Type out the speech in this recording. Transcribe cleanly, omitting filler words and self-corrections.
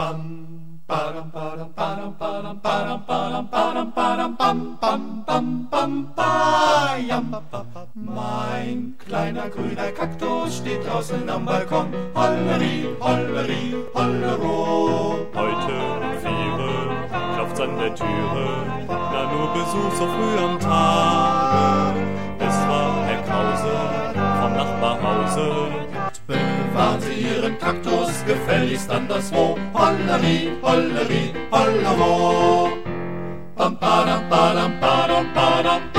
Mein kleiner grüner Kaktus steht draußen am Balkon. Holleri, holleri, hollero. Heute um 4 klopft's an der Türe. Na, nur Besuch so früh am Tage. Es war Herr Krause vom Nachbarhause. Bewahren Sie Ihren Kaktus gefälligst anderswo. Holleri, holleri, hollero. Bam, badam, badam, badam, badam.